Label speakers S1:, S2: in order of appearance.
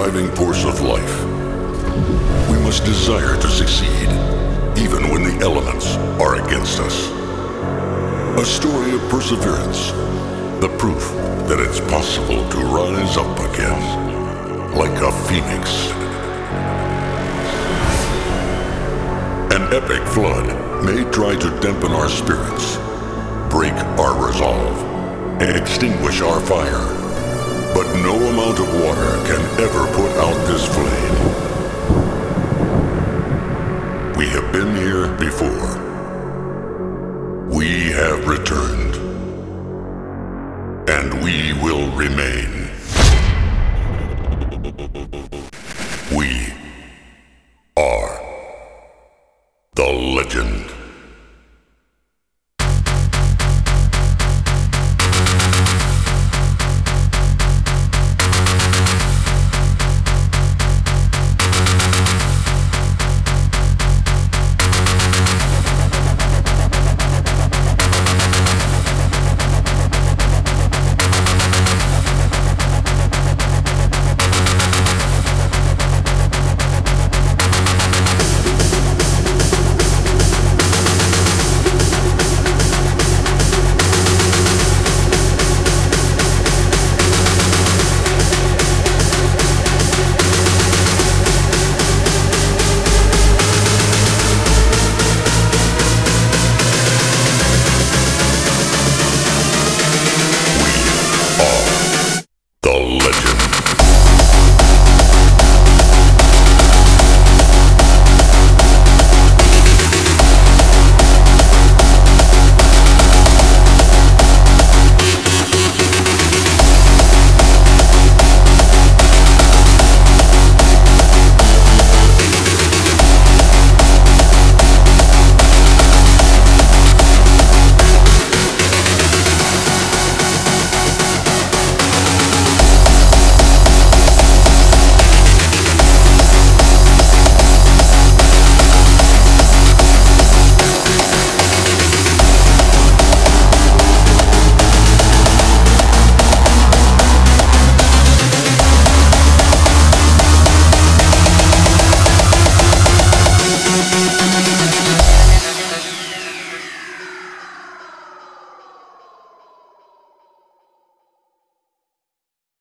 S1: driving force of life. We must desire to succeed, even when the elements are against us. A story of perseverance, the proof that it's possible to rise up again, like a phoenix. An epic flood may try to dampen our spirits, break our resolve, and extinguish our fire. But no amount of water can ever put out this flame. We have been here before. We have returned. And we will remain.